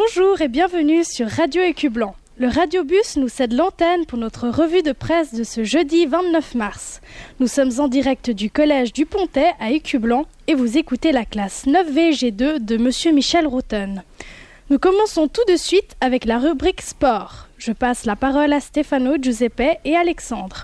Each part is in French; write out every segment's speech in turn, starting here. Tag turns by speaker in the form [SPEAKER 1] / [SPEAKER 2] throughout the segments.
[SPEAKER 1] Bonjour et bienvenue sur Radio Écu Blanc. Le radiobus nous cède l'antenne pour notre revue de presse de ce jeudi 29 mars. Nous sommes en direct du collège du Pontet à Écu Blanc et vous écoutez la classe 9VG2 de Monsieur Michel Routon. Nous commençons tout de suite avec la rubrique sport. Je passe la parole à Stefano, Giuseppe et Alexandre.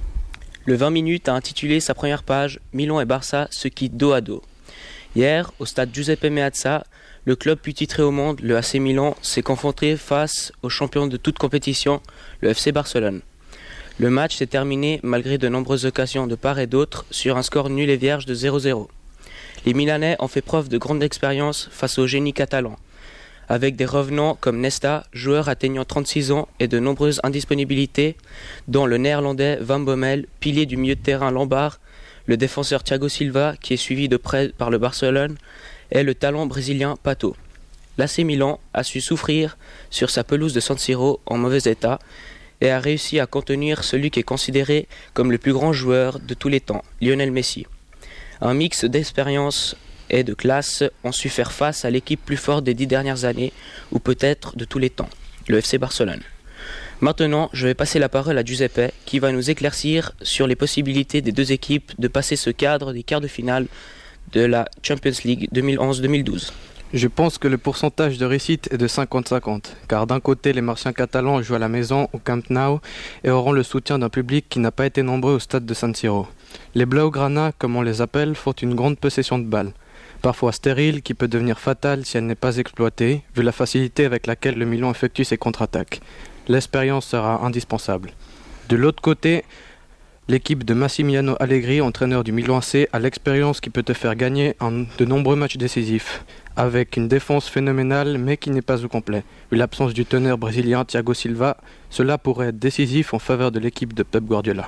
[SPEAKER 2] Le 20 minutes a intitulé sa première page « Milan et Barça se quittent dos à dos ». Hier, au stade Giuseppe Meazza, le club plus titré au monde, le AC Milan, s'est confronté face au champion de toute compétition, le FC Barcelone. Le match s'est terminé, malgré de nombreuses occasions de part et d'autre, sur un score nul et vierge de 0-0. Les Milanais ont fait preuve de grande expérience face au génie catalan, avec des revenants comme Nesta, joueur atteignant 36 ans et de nombreuses indisponibilités, dont le néerlandais Van Bommel, pilier du milieu de terrain lombard, le défenseur Thiago Silva, qui est suivi de près par le Barcelone, et le talent brésilien Pato. L'AC Milan a su souffrir sur sa pelouse de San Siro en mauvais état et a réussi à contenir celui qui est considéré comme le plus grand joueur de tous les temps, Lionel Messi. Un mix d'expérience et de classe ont su faire face à l'équipe plus forte des 10 dernières années, ou peut-être de tous les temps, le FC Barcelone. Maintenant, je vais passer la parole à Giuseppe, qui va nous éclaircir sur les possibilités des deux équipes de passer ce cadre des quarts de finale de la Champions League 2011-2012.
[SPEAKER 3] Je pense que le pourcentage de réussite est de 50-50, car d'un côté, les Martiens catalans jouent à la maison au Camp Nou et auront le soutien d'un public qui n'a pas été nombreux au stade de San Siro. Les Blaugrana, comme on les appelle, font une grande possession de balles, parfois stérile, qui peut devenir fatale si elle n'est pas exploitée, vu la facilité avec laquelle le Milan effectue ses contre-attaques. L'expérience sera indispensable. De l'autre côté, l'équipe de Massimiliano Allegri, entraîneur du Milan AC, a l'expérience qui peut te faire gagner de nombreux matchs décisifs, avec une défense phénoménale mais qui n'est pas au complet. Vu l'absence du teneur brésilien Thiago Silva, cela pourrait être décisif en faveur de l'équipe de Pep Guardiola.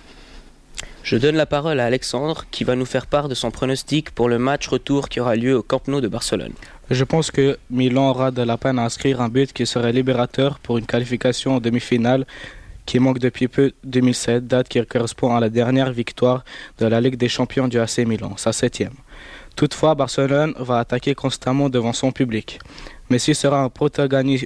[SPEAKER 2] Je donne la parole à Alexandre qui va nous faire part de son pronostic pour le match retour qui aura lieu au Camp Nou de Barcelone.
[SPEAKER 4] Je pense que Milan aura de la peine à inscrire un but qui serait libérateur pour une qualification en demi-finale qui manque depuis peu 2007, date qui correspond à la dernière victoire de la Ligue des Champions du AC Milan, sa 7e. Toutefois, Barcelone va attaquer constamment devant son public. Messi sera un protagoniste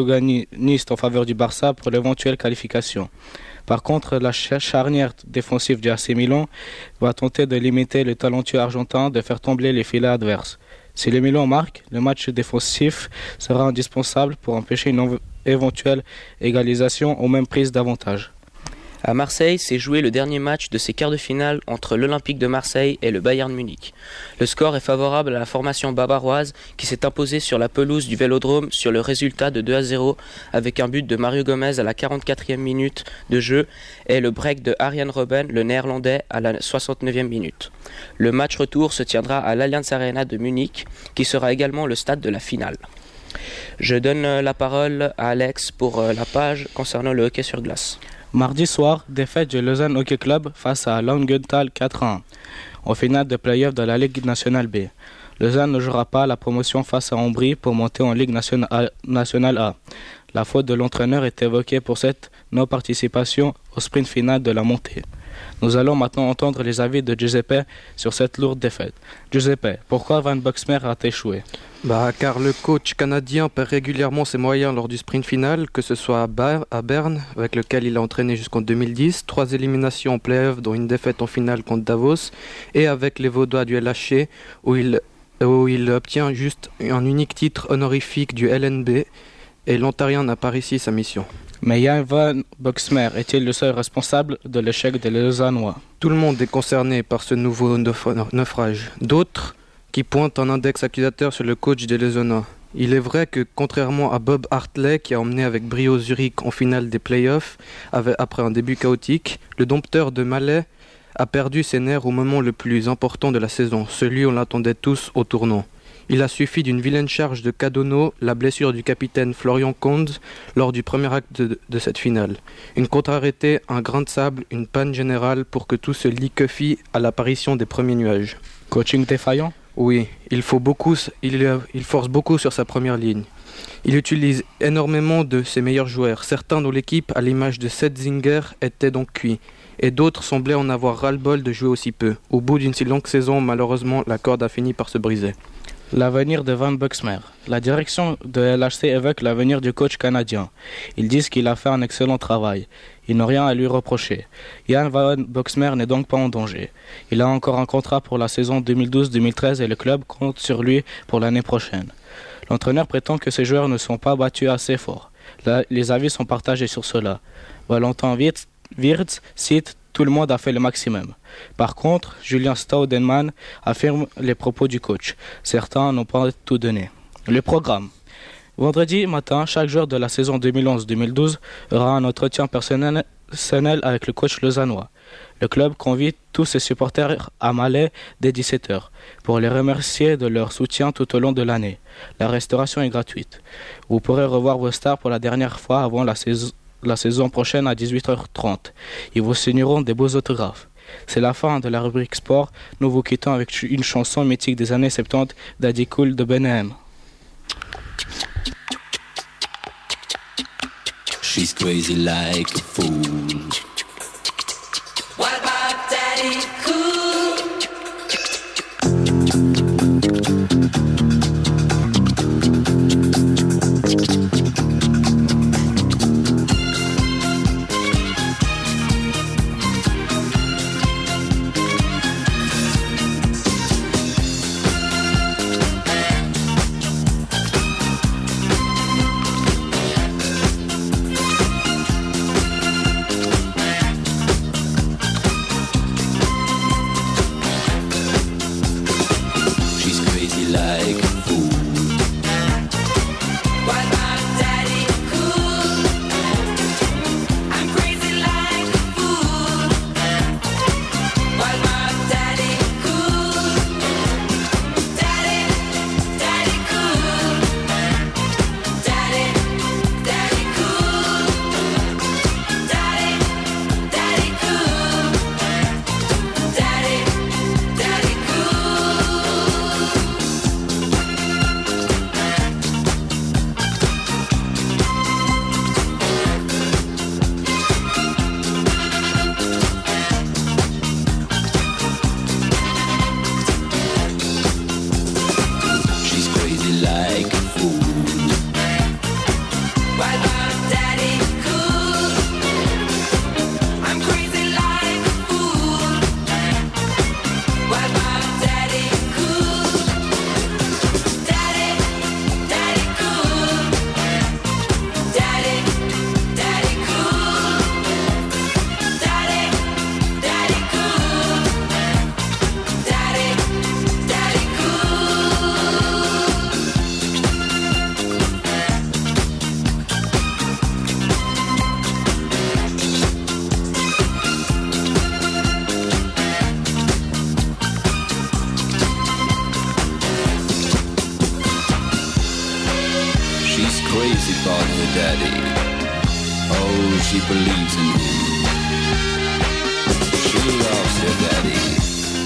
[SPEAKER 4] en faveur du Barça pour l'éventuelle qualification. Par contre, la charnière défensive du AC Milan va tenter de limiter le talentueux argentin de faire tomber les filets adverses. Si le Milan marque, le match défensif sera indispensable pour empêcher une éventuelle égalisation ou même prise d'avantage.
[SPEAKER 2] À Marseille, s'est joué le dernier match de ces quarts de finale entre l'Olympique de Marseille et le Bayern Munich. Le score est favorable à la formation bavaroise qui s'est imposée sur la pelouse du Vélodrome sur le résultat de 2-0 avec un but de Mario Gomez à la 44e minute de jeu et le break de Arjen Robben, le néerlandais, à la 69e minute. Le match retour se tiendra à l'Allianz Arena de Munich qui sera également le stade de la finale. Je donne la parole à Alex pour la page concernant le hockey sur glace.
[SPEAKER 4] Mardi soir, défaite du Lausanne Hockey Club face à Langenthal 4-1 en finale de play-off de la Ligue nationale B. Lausanne ne jouera pas la promotion face à Ambry pour monter en Ligue nationale A. La faute de l'entraîneur est évoquée pour cette non-participation au sprint final de la montée. Nous allons maintenant entendre les avis de Giuseppe sur cette lourde défaite. Giuseppe, pourquoi Van Boxmeer a échoué ?
[SPEAKER 3] Car le coach canadien perd régulièrement ses moyens lors du sprint final, que ce soit à Berne, avec lequel il a entraîné jusqu'en 2010, 3 éliminations en play-off dont une défaite en finale contre Davos, et avec les Vaudois du LHC où il obtient juste un unique titre honorifique du LNB, et l'Ontarien n'a pas réussi sa mission.
[SPEAKER 4] Mais Jan Van Boxmeer est-il le seul responsable de l'échec des Lausannois ?
[SPEAKER 3] Tout le monde est concerné par ce nouveau naufrage. D'autres qui pointent un index accusateur sur le coach des Lausannois. Il est vrai que, contrairement à Bob Hartley, qui a emmené avec brio Zurich en finale des playoffs après un début chaotique, le dompteur de Malais a perdu ses nerfs au moment le plus important de la saison, celui où on l'attendait tous au tournant. Il a suffi d'une vilaine charge de Cadonneau, la blessure du capitaine Florian Conde lors du premier acte de cette finale. Une contre-arrêtée, un grain de sable, une panne générale pour que tout se liquéfie à l'apparition des premiers nuages.
[SPEAKER 4] Coaching défaillant ?
[SPEAKER 3] Oui, il force beaucoup sur sa première ligne. Il utilise énormément de ses meilleurs joueurs. Certains dans l'équipe, à l'image de Setzinger, étaient donc cuits. Et d'autres semblaient en avoir ras-le-bol de jouer aussi peu. Au bout d'une si longue saison, malheureusement, la corde a fini par se briser.
[SPEAKER 4] L'avenir de Van Buxmer. La direction de LHC évoque l'avenir du coach canadien. Ils disent qu'il a fait un excellent travail. Ils n'ont rien à lui reprocher. Jan Van Buxmer n'est donc pas en danger. Il a encore un contrat pour la saison 2012-2013 et le club compte sur lui pour l'année prochaine. L'entraîneur prétend que ses joueurs ne sont pas battus assez fort. Là, les avis sont partagés sur cela. Valentin Wirtz cite « Tout le monde a fait le maximum ». Par contre, Julien Staudenman affirme les propos du coach. Certains n'ont pas tout donné. Le programme. Vendredi matin, chaque joueur de la saison 2011-2012 aura un entretien personnel avec le coach lausannois. Le club convie tous ses supporters à Malais dès 17h pour les remercier de leur soutien tout au long de l'année. La restauration est gratuite. Vous pourrez revoir vos stars pour la dernière fois avant la saison prochaine à 18h30. Ils vous signeront des beaux autographes. C'est la fin de la rubrique sport. Nous vous quittons avec une chanson mythique des années 70 d'Adi Cool de Benem.
[SPEAKER 5] She's crazy like a fool. What about Daddy Cool?
[SPEAKER 6] crazy about her daddy. Oh, she believes in him. She loves her daddy.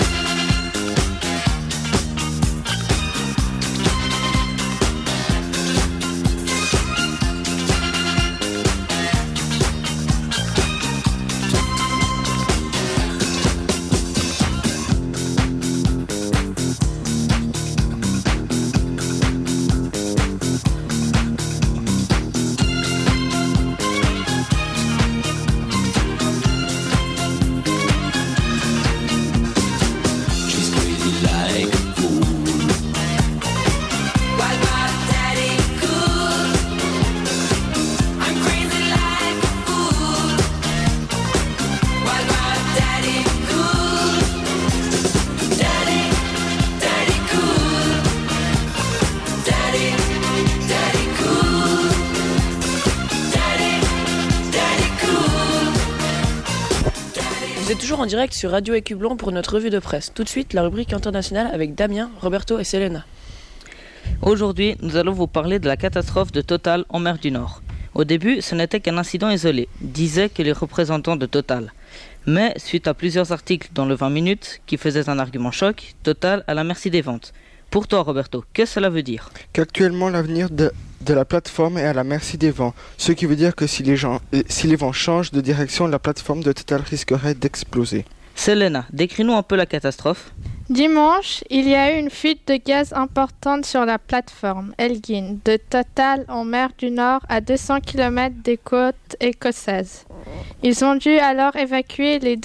[SPEAKER 7] Vous êtes toujours en direct sur Radio Écublon pour notre revue de presse. Tout de suite, la rubrique internationale avec Damien, Roberto et Selena.
[SPEAKER 8] Aujourd'hui, nous allons vous parler de la catastrophe de Total en mer du Nord. Au début, ce n'était qu'un incident isolé, disaient que les représentants de Total. Mais, suite à plusieurs articles dans le 20 minutes qui faisaient un argument choc, Total à la merci des ventes. Pour toi, Roberto, qu'est-ce que cela veut dire ?
[SPEAKER 9] Qu'actuellement l'avenir de la plateforme est à la merci des vents, ce qui veut dire que si les vents changent de direction, la plateforme de Total risquerait d'exploser.
[SPEAKER 8] Selena, décris-nous un peu la catastrophe.
[SPEAKER 10] Dimanche, il y a eu une fuite de gaz importante sur la plateforme Elgin de Total en mer du Nord à 200 km des côtes écossaises. Ils ont dû alors évacuer les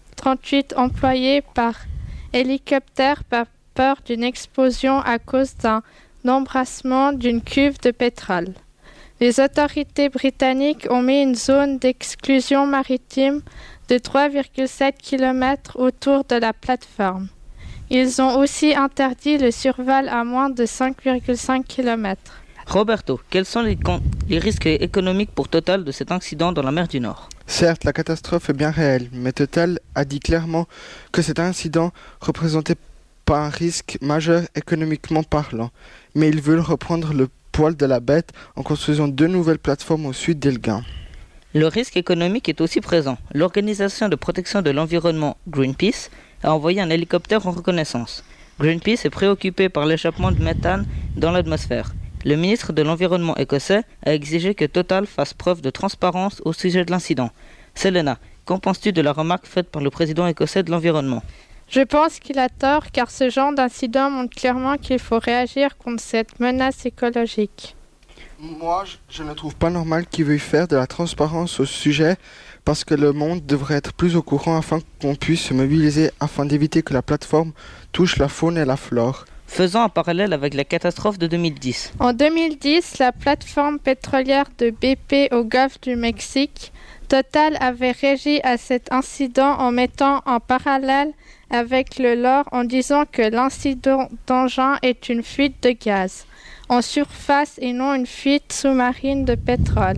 [SPEAKER 10] 238 employés par hélicoptère par peur d'une explosion à cause d'un embrassement d'une cuve de pétrole. Les autorités britanniques ont mis une zone d'exclusion maritime de 3,7 km autour de la plateforme. Ils ont aussi interdit le survol à moins de 5,5 km.
[SPEAKER 8] Roberto, quels sont les risques économiques pour Total de cet incident dans la mer du Nord?
[SPEAKER 9] Certes, la catastrophe est bien réelle, mais Total a dit clairement que cet incident représentait pas un risque majeur économiquement parlant, mais ils veulent reprendre le poil de la bête en construisant 2 nouvelles plateformes au sud d'Elgin.
[SPEAKER 8] Le risque économique est aussi présent. L'organisation de protection de l'environnement Greenpeace a envoyé un hélicoptère en reconnaissance. Greenpeace est préoccupé par l'échappement de méthane dans l'atmosphère. Le ministre de l'Environnement écossais a exigé que Total fasse preuve de transparence au sujet de l'incident. Selena, qu'en penses-tu de la remarque faite par le président écossais de l'environnement?
[SPEAKER 10] Je pense qu'il a tort car ce genre d'incident montre clairement qu'il faut réagir contre cette menace écologique.
[SPEAKER 9] Moi, je ne trouve pas normal qu'il veuille faire de la transparence au sujet parce que le monde devrait être plus au courant afin qu'on puisse se mobiliser afin d'éviter que la plateforme touche la faune et la flore.
[SPEAKER 8] Faisons un parallèle avec la catastrophe de 2010.
[SPEAKER 10] En 2010, la plateforme pétrolière de BP au golfe du Mexique, Total avait réagi à cet incident en mettant en parallèle avec le leur en disant que l'incident d'engin est une fuite de gaz en surface et non une fuite sous-marine de pétrole.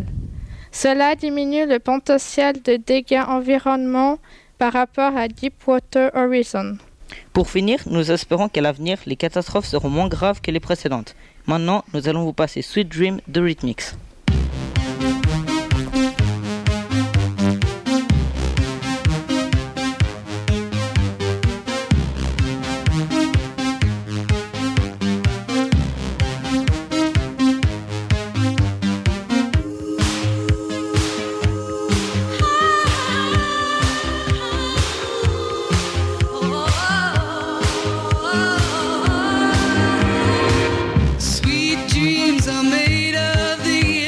[SPEAKER 10] Cela diminue le potentiel de dégâts environnementaux par rapport à Deepwater Horizon.
[SPEAKER 8] Pour finir, nous espérons qu'à l'avenir, les catastrophes seront moins graves que les précédentes. Maintenant, nous allons vous passer Sweet Dream de Rhythmix.
[SPEAKER 5] Sweet dreams are made of the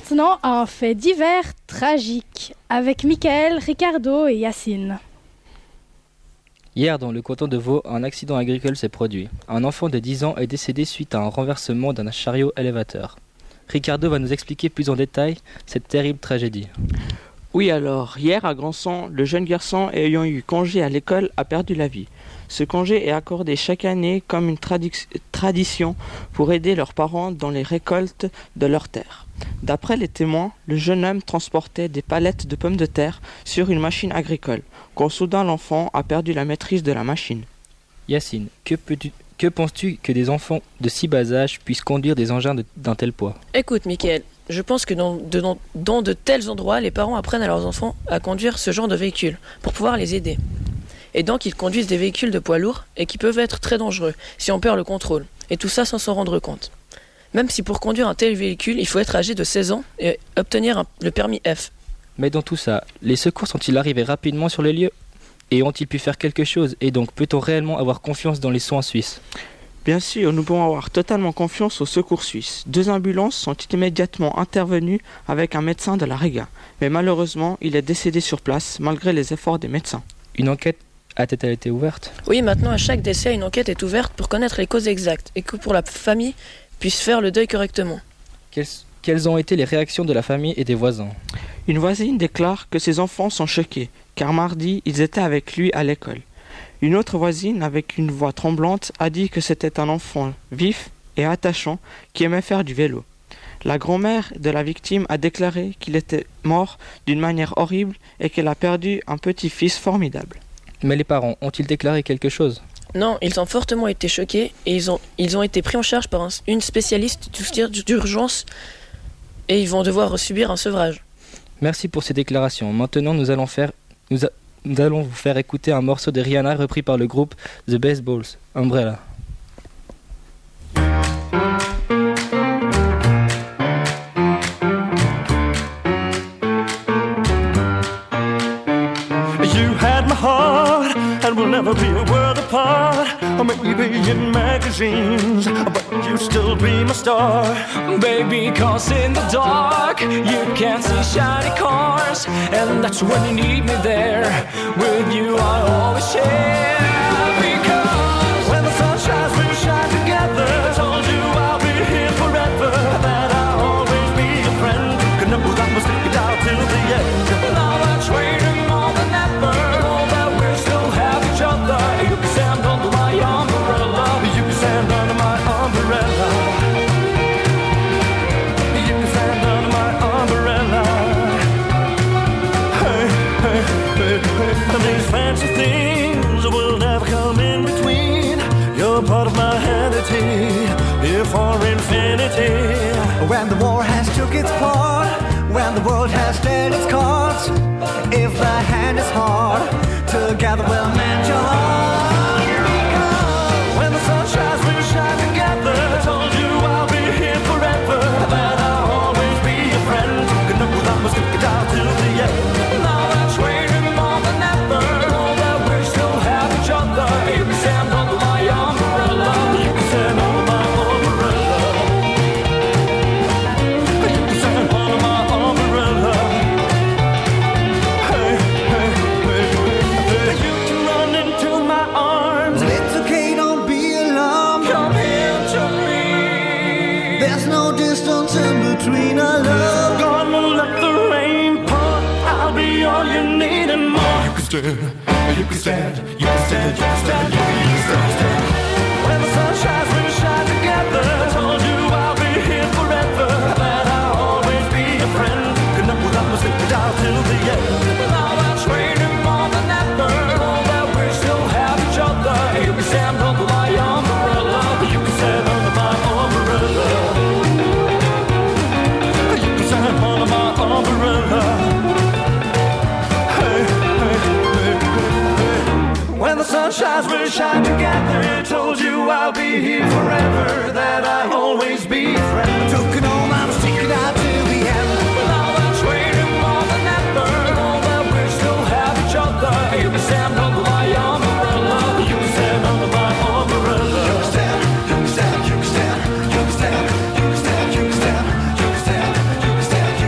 [SPEAKER 1] maintenant à un fait divers tragique avec Michael, Ricardo et Yacine.
[SPEAKER 11] Hier, dans le canton de Vaud, un accident agricole s'est produit. Un enfant de 10 ans est décédé suite à un renversement d'un chariot élévateur. Ricardo va nous expliquer plus en détail cette terrible tragédie.
[SPEAKER 12] Oui alors, hier à Grandson, le jeune garçon ayant eu congé à l'école a perdu la vie. Ce congé est accordé chaque année comme une tradition pour aider leurs parents dans les récoltes de leurs terres. D'après les témoins, le jeune homme transportait des palettes de pommes de terre sur une machine agricole, quand soudain l'enfant a perdu la maîtrise de la machine.
[SPEAKER 11] Yacine, que penses-tu que des enfants de si bas âge puissent conduire des engins d'un tel poids ?
[SPEAKER 7] Écoute, Mickaël, je pense que dans de tels endroits, les parents apprennent à leurs enfants à conduire ce genre de véhicule pour pouvoir les aider. Et donc, ils conduisent des véhicules de poids lourds et qui peuvent être très dangereux si on perd le contrôle. Et tout ça sans s'en rendre compte. Même si pour conduire un tel véhicule, il faut être âgé de 16 ans et obtenir le permis F.
[SPEAKER 11] Mais dans tout ça, les secours sont-ils arrivés rapidement sur les lieux ? Et ont-ils pu faire quelque chose ? Et donc, peut-on réellement avoir confiance dans les soins suisses ?
[SPEAKER 12] Bien sûr, nous pouvons avoir totalement confiance aux secours suisses. 2 ambulances sont immédiatement intervenues avec un médecin de la Réga. Mais malheureusement, il est décédé sur place, malgré les efforts des médecins.
[SPEAKER 11] Une enquête a-t-elle été ouverte ?
[SPEAKER 7] Oui, maintenant à chaque décès, une enquête est ouverte pour connaître les causes exactes et que pour la famille puisse faire le deuil correctement.
[SPEAKER 11] Quelles ont été les réactions de la famille et des voisins ?
[SPEAKER 12] Une voisine déclare que ses enfants sont choqués, car mardi, ils étaient avec lui à l'école. Une autre voisine, avec une voix tremblante, a dit que c'était un enfant vif et attachant qui aimait faire du vélo. La grand-mère de la victime a déclaré qu'il était mort d'une manière horrible et qu'elle a perdu un petit-fils formidable.
[SPEAKER 11] Mais les parents ont-ils déclaré quelque chose ?
[SPEAKER 7] Non, ils ont fortement été choqués et ils ont été pris en charge par une spécialiste d'urgence et ils vont devoir subir un sevrage.
[SPEAKER 11] Merci pour ces déclarations. Maintenant, nous allons vous faire écouter un morceau de Rihanna repris par le groupe The Baseballs, Umbrella.
[SPEAKER 13] You had my heart, and we'll never be a world apart. Or maybe in magazines, but you still be my star.
[SPEAKER 14] Baby, cause in the dark you can't see shiny cars, and that's when you need me there. With you I always share. Because
[SPEAKER 13] when the sun shines, we'll shine together. I told you I'll be here forever, that I'll always be your friend. Could never I must stick it out till the end.
[SPEAKER 14] Now I'm trading more than ever, all that we still have each other. You can stand under my umbrella.
[SPEAKER 13] You can stand under my umbrella. You can stand under my umbrella. Hey, hey, hey, hey. These fancy things will never come in between. You're part of my vanity, here for infinity.
[SPEAKER 15] When the war has took its part, when the world has dealt its cards, if the hand is hard, together we'll mend your heart.
[SPEAKER 13] When the sun shines, we'll shine together. I told you I'll be here forever, that I'll always be your friend. Could never I must stick it out till the end.
[SPEAKER 14] Now I'm trading more than ever, all that we still have each other. You can stand under my umbrella.
[SPEAKER 13] You can stand under my umbrella. You can stand under my umbrella. Hey, hey, hey, hey. You can run into my arms.
[SPEAKER 15] It's okay, don't be alarmed.
[SPEAKER 14] Come here to me.
[SPEAKER 15] There's no distance in between our love.
[SPEAKER 13] Gonna let the rain pour. I'll be all you need and more. You can stand, you can stand, you can stand, you can stand, you can stand. When the sun shines, we'll shine together. I told you I'll be here forever, that I'll always be your friend. Could never I must stick it out till the end.
[SPEAKER 14] Now I'm trading more than ever, all that we still have each other. You can stand under my umbrella.
[SPEAKER 13] You can stand under my umbrella. You can stand under my umbrella. Hey, hey, hey, hey. When the sun shines, we'll shine together. I told you I'll be here forever, that I'll always be your friend.
[SPEAKER 15] Took it all, I'm sticking out till the end.
[SPEAKER 14] Now I'm trading more than ever, all that we still have each other. You can stand under my umbrella.
[SPEAKER 13] You can stand under my umbrella.
[SPEAKER 15] You can stand, you can stand, you can stand, you can stand, you can stand, you can stand, you can stand, you can stand,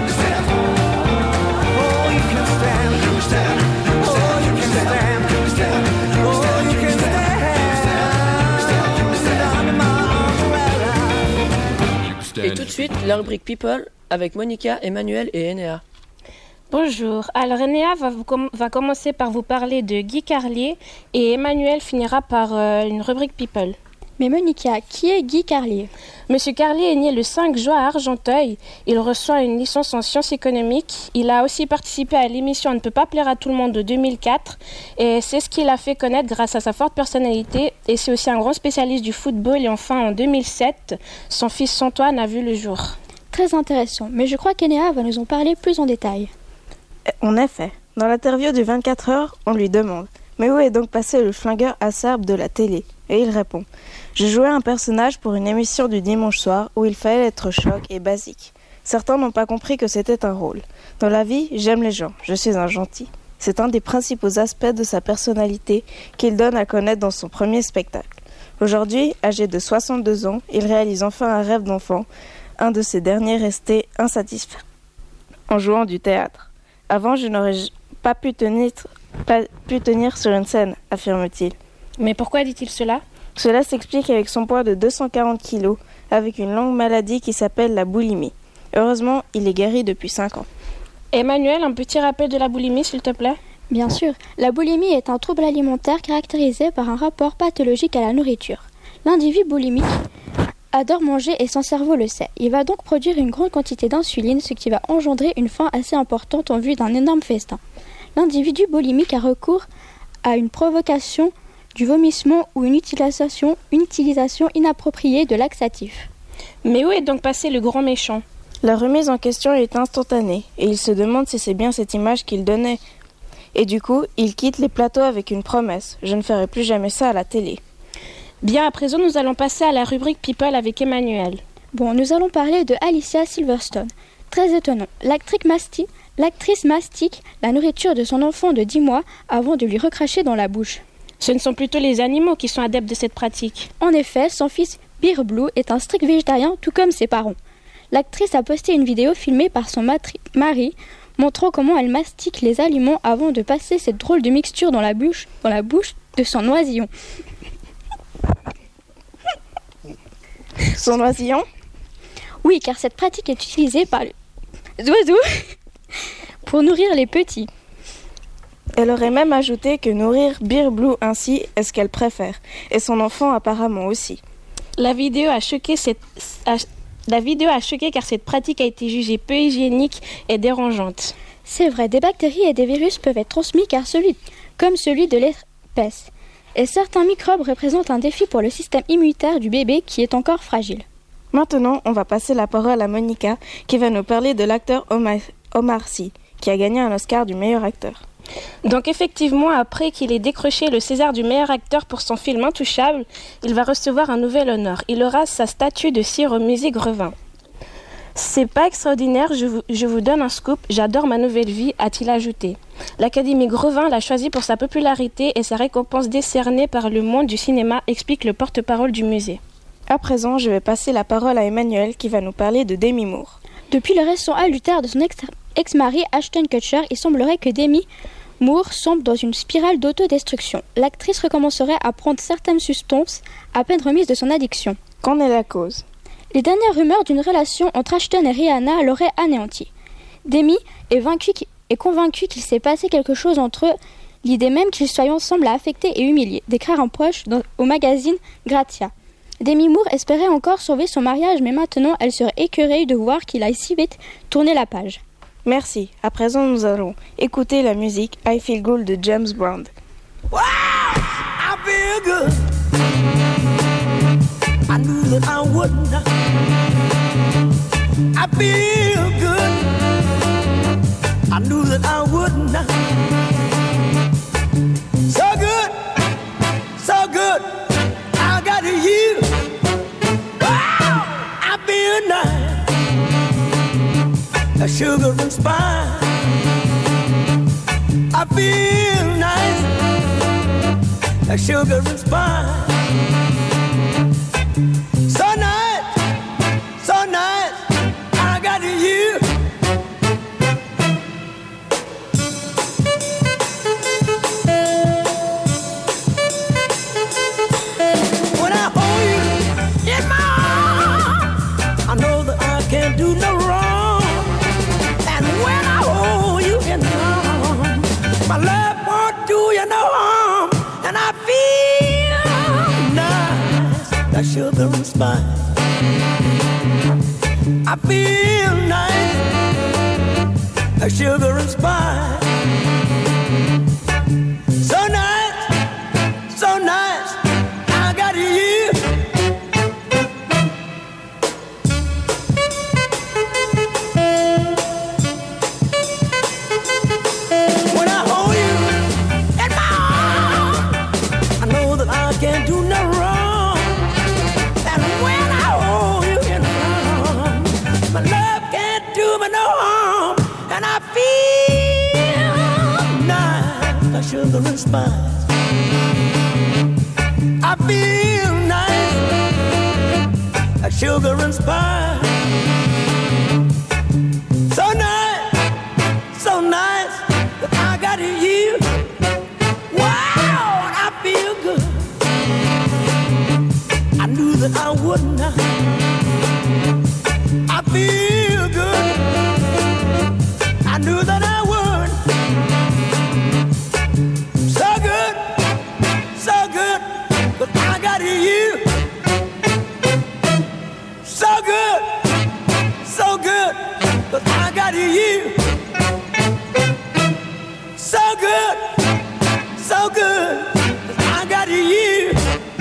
[SPEAKER 7] suite, la rubrique People avec Monica, Emmanuel et Enea.
[SPEAKER 16] Bonjour, alors Enea va commencer par vous parler de Guy Carlier et Emmanuel finira par une rubrique People.
[SPEAKER 17] Mais Monica, qui est Guy Carlier?
[SPEAKER 16] Monsieur Carlier est né le 5 juin à Argenteuil. Il reçoit une licence en sciences économiques. Il a aussi participé à l'émission On ne peut pas plaire à tout le monde de 2004. Et c'est ce qui l'a fait connaître grâce à sa forte personnalité. Et c'est aussi un grand spécialiste du football. Et enfin, en 2007, son fils Antoine a vu le jour.
[SPEAKER 17] Très intéressant, mais je crois qu'Enea va nous en parler plus en détail.
[SPEAKER 18] En effet, dans l'interview du 24 heures, on lui demande « Mais où est donc passé le flingueur acerbe de la télé ?» Et il répond « Je jouais un personnage pour une émission du dimanche soir où il fallait être choc et basique. Certains n'ont pas compris que c'était un rôle. Dans la vie, j'aime les gens, je suis un gentil. » C'est un des principaux aspects de sa personnalité qu'il donne à connaître dans son premier spectacle. Aujourd'hui, âgé de 62 ans, il réalise enfin un rêve d'enfant, un de ces derniers restés insatisfaits, en jouant du théâtre. « Avant, je n'aurais pas pu tenir sur une scène, affirme-t-il. »
[SPEAKER 16] Mais pourquoi dit-il cela ?
[SPEAKER 18] Cela s'explique avec son poids de 240 kg, avec une longue maladie qui s'appelle la boulimie. Heureusement, il est guéri depuis 5 ans.
[SPEAKER 16] Emmanuel, un petit rappel de la boulimie, s'il te plaît ?
[SPEAKER 17] Bien sûr, la boulimie est un trouble alimentaire caractérisé par un rapport pathologique à la nourriture. L'individu boulimique adore manger et son cerveau le sait. Il va donc produire une grande quantité d'insuline, ce qui va engendrer une faim assez importante en vue d'un énorme festin. L'individu boulimique a recours à une provocation du vomissement ou une utilisation inappropriée de laxatifs.
[SPEAKER 16] Mais où est donc passé le grand méchant ?
[SPEAKER 18] La remise en question est instantanée et il se demande si c'est bien cette image qu'il donnait. Et du coup, il quitte les plateaux avec une promesse. Je ne ferai plus jamais ça à la télé.
[SPEAKER 16] Bien, à présent, nous allons passer à la rubrique People avec Emmanuel.
[SPEAKER 17] Bon, nous allons parler de Alicia Silverstone. Très étonnant. L'actrice mastique la nourriture de son enfant de 10 mois avant de lui recracher dans la bouche.
[SPEAKER 16] Ce ne sont plutôt les animaux qui sont adeptes de cette pratique.
[SPEAKER 17] En effet, son fils Beer Blue est un strict végétarien, tout comme ses parents. L'actrice a posté une vidéo filmée par son mari, montrant comment elle mastique les aliments avant de passer cette drôle de mixture dans la bouche de son oisillon.
[SPEAKER 18] Son oisillon ?
[SPEAKER 17] Oui, car cette pratique est utilisée par les oiseaux pour nourrir les petits.
[SPEAKER 18] Elle aurait même ajouté que nourrir Beer Blue ainsi est ce qu'elle préfère, et son enfant apparemment aussi.
[SPEAKER 16] La vidéo a choqué car cette pratique a été jugée peu hygiénique et dérangeante.
[SPEAKER 17] C'est vrai, des bactéries et des virus peuvent être transmis comme celui de l'herpès. Et certains microbes représentent un défi pour le système immunitaire du bébé qui est encore fragile.
[SPEAKER 18] Maintenant, on va passer la parole à Monica qui va nous parler de l'acteur Omar Sy, qui a gagné un Oscar du meilleur acteur.
[SPEAKER 16] Donc effectivement, après qu'il ait décroché le César du meilleur acteur pour son film Intouchable, il va recevoir un nouvel honneur. Il aura sa statue de cire au musée Grevin. C'est pas extraordinaire, je vous donne un scoop, j'adore ma nouvelle vie, a-t-il ajouté. L'Académie Grevin l'a choisi pour sa popularité et sa récompense décernée par le monde du cinéma, explique le porte-parole du musée.
[SPEAKER 18] À présent, je vais passer la parole à Emmanuel qui va nous parler de Demi Moore.
[SPEAKER 17] Depuis le récent adultère de son ex-mari Ashton Kutcher, il semblerait que Demi Moore sombre dans une spirale d'autodestruction. L'actrice recommencerait à prendre certaines substances à peine remises de son addiction.
[SPEAKER 18] Qu'en est la cause ?
[SPEAKER 17] Les dernières rumeurs d'une relation entre Ashton et Rihanna l'auraient anéanti. Demi est convaincu qu'il s'est passé quelque chose entre eux. L'idée même qu'ils soient ensemble l'a affecté et humilié, déclare un proche au magazine Grazia. Demi Moore espérait encore sauver son mariage, mais maintenant elle serait écœurée de voir qu'il aille si vite tourner la page.
[SPEAKER 18] Merci. À présent, nous allons écouter la musique I Feel Good de James Brown.
[SPEAKER 13] Wow, I feel good. I knew that I wouldn't. I feel good. I knew that I wouldn't. So good, so good. I got you. Wow, I feel nice. A sugar and spice. I feel nice. A sugar and spice. So nice, so nice. I got you. When I hold you in my arms, I know that I can
[SPEAKER 15] My love won't do you no harm, and I feel nice like sugar and spice. I feel nice like sugar and spice. So nice, so nice, I got you. When I hold you in my arms, I know that I can't do no wrong. And when I hold you in my arms, my love can't do me no harm. And I feel nice like sugar and spice. I feel nice like sugar and spice. So nice that I got you. Wow, I feel good. I knew that I would not. I feel good. I knew that I would. So good, but I got you. So good, but I got you. So good, but I got you.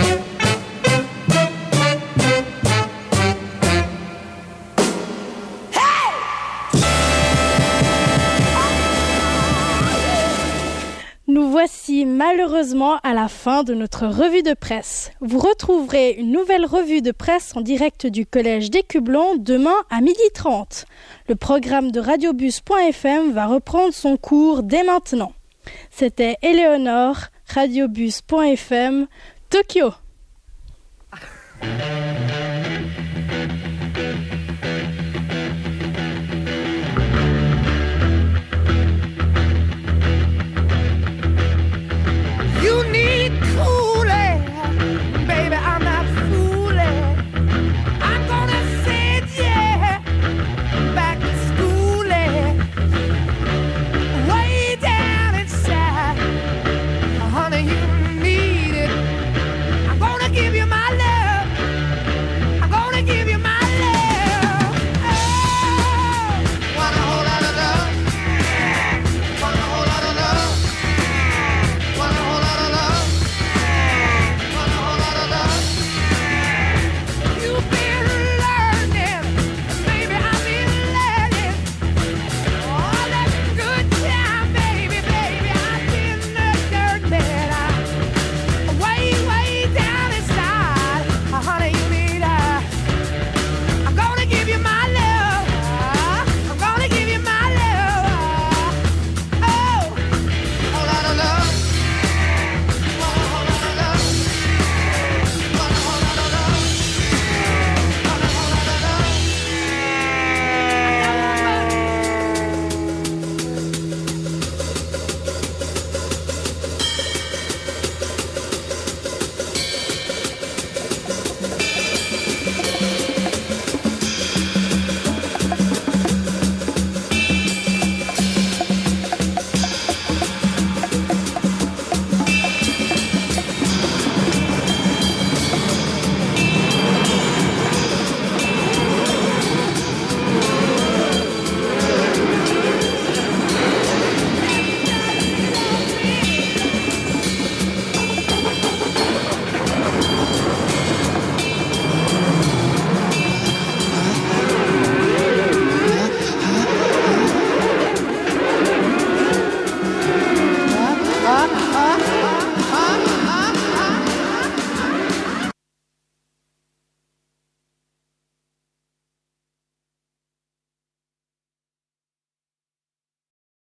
[SPEAKER 1] Nous voici malheureusement à la fin de notre revue de presse. Vous retrouverez une nouvelle revue de presse en direct du collège d'Écublon demain à 12h30. Le programme de radiobus.fm va reprendre son cours dès maintenant. C'était Éléonore, radiobus.fm, Tokyo.